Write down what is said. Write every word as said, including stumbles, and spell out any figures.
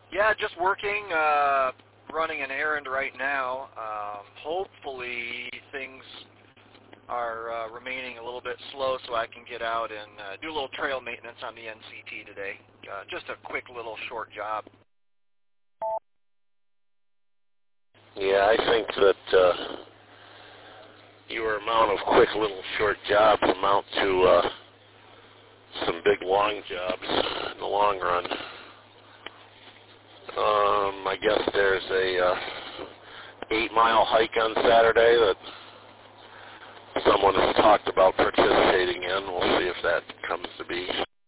Yeah, just working, uh, running an errand right now. Um, hopefully things are uh, remaining a little bit slow so I can get out and uh, do a little trail maintenance on the N C T today. Uh, just a quick little short job. Yeah, I think that uh, your amount of quick little short jobs amount to uh, some big long jobs in the long run. Um, I guess there's a uh, eight mile hike on Saturday that someone has talked about participating in. We'll see if that comes to be.